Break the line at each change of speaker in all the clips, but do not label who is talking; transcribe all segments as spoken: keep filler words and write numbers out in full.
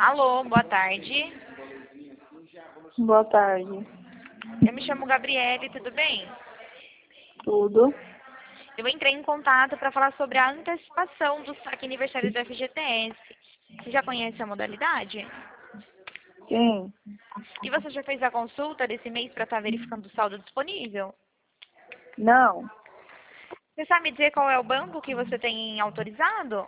Alô, boa tarde.
Boa tarde.
Eu me chamo Gabriele, tudo bem?
Tudo?
Eu entrei em contato para falar sobre a antecipação do saque aniversário do F G T S. Você já conhece a modalidade?
Sim.
E você já fez a consulta desse mês para estar verificando o saldo disponível?
Não.
Você sabe dizer qual é o banco que você tem autorizado?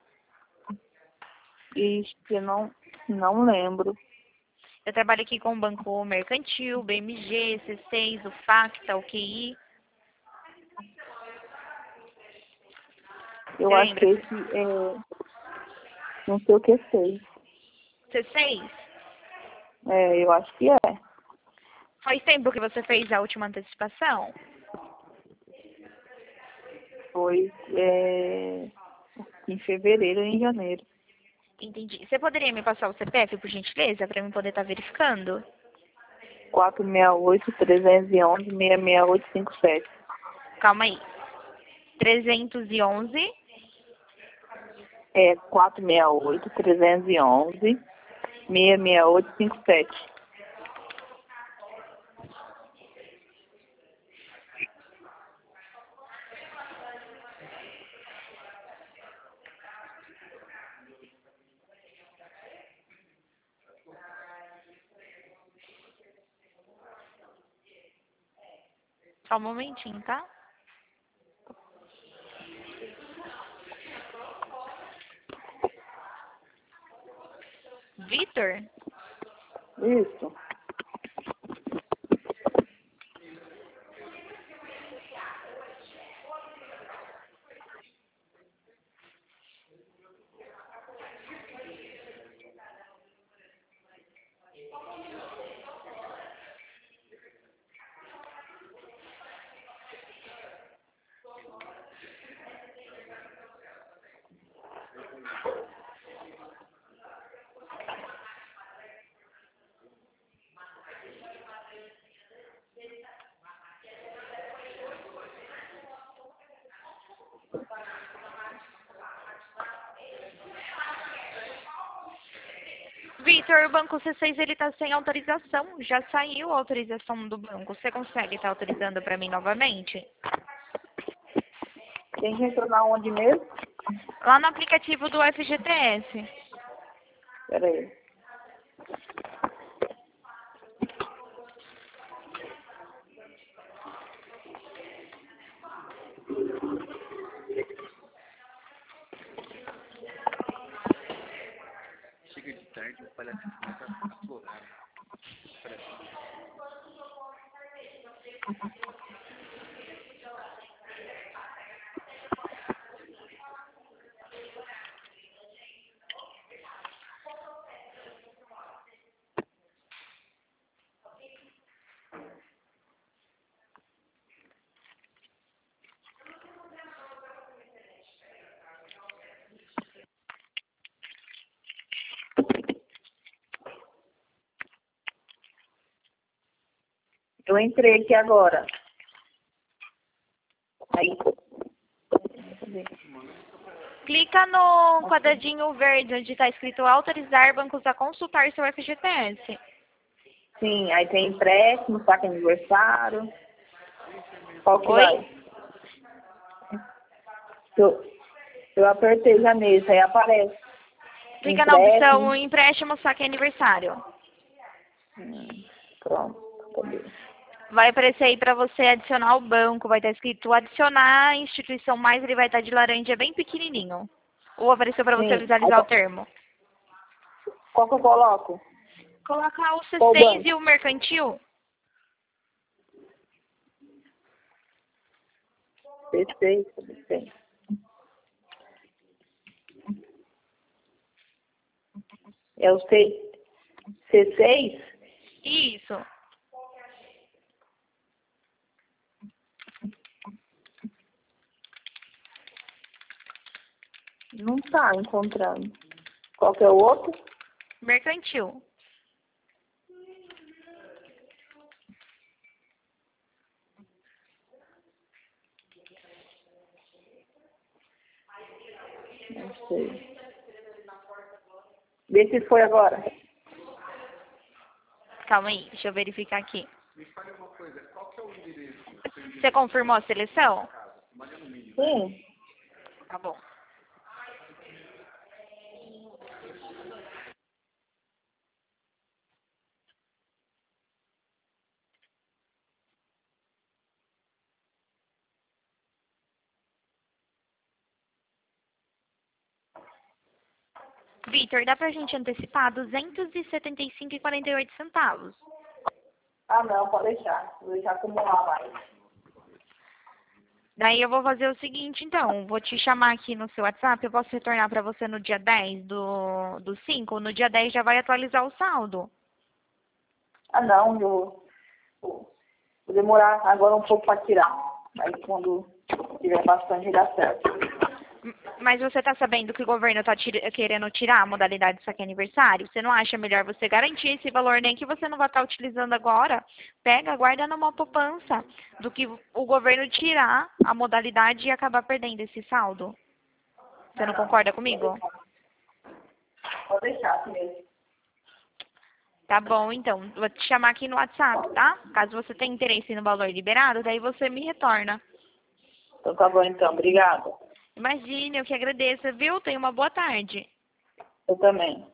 Ixi, eu não, não lembro.
Eu trabalho aqui com o Banco Mercantil, B M G, C seis, o Facta, o Q I.
Eu
Você
acho que
lembra?
esse é. Não sei o que fez.
C seis?
É, eu acho que é.
Faz tempo que você fez a última antecipação?
Foi é, em fevereiro ou em janeiro.
Entendi. Você poderia me passar o C P F, por gentileza, para eu poder estar verificando?
quatro seis oito, três um um, seis seis oito cinco sete.
Calma aí. trezentos e onze?
É quatro seis oito, três um um, seis seis oito cinco sete.
Só um momentinho, tá? Vitor?
Isso.
Vitor, o banco C seis ele tá sem autorização. Já saiu a autorização do banco. Você consegue estar autorizando para mim novamente?
Tem que entrar na onde mesmo?
Lá no aplicativo do F G T S.
Pera aí.
Chega de tarde, o palhaço começa a aflorar.
Eu entrei aqui agora. Aí.
Clica no quadradinho verde onde está escrito autorizar bancos a consultar seu F G T S.
Sim, aí tem empréstimo, saque aniversário. Qual que
Oi?
vai? Eu, eu apertei já nesse, aí aparece.
Clica na opção
Empréstimo.
empréstimo, saque aniversário.
Hum, pronto, cadê?
Vai aparecer aí para você adicionar o banco. Vai estar escrito adicionar a instituição mais, ele vai estar de laranja bem pequenininho. Ou apareceu para você
Sim, aí
visualizar o
qual,
termo.
qual que eu coloco?
Colocar o
Qual
C seis e
banco?
o mercantil.
C seis, C seis. É o C, C seis?
Isso.
Não tá encontrando. Qual que é o outro?
Mercantil.
Não sei. Vê se foi agora.
Calma aí, deixa eu verificar aqui. Você confirmou a seleção?
Sim.
Tá bom. Vitor, dá pra gente antecipar duzentos e setenta e cinco e quarenta e oito centavos.
Ah, não, pode deixar. Vou deixar acumular mais.
Daí eu vou fazer o seguinte, então. Vou te chamar aqui no seu WhatsApp. Eu posso retornar pra você no dia dez do, do cinco? No dia dez já vai atualizar o saldo.
Ah, não, eu vou vou demorar agora um pouco para tirar. Aí quando tiver bastante, dá certo.
Mas você tá sabendo que o governo tá tira- querendo tirar a modalidade de saque aniversário? Você não acha melhor você garantir esse valor, nem que você não vai estar utilizando agora? Pega, guarda numa poupança, do que o governo tirar a modalidade e acabar perdendo esse saldo. Você não concorda comigo?
Pode deixar assim mesmo.
Tá bom, então. Vou te chamar aqui no WhatsApp, tá? Caso você tenha interesse no valor liberado, daí você me retorna.
Então tá bom então, obrigada.
Imagine, eu que agradeço, viu? Tenha uma boa tarde.
Eu também.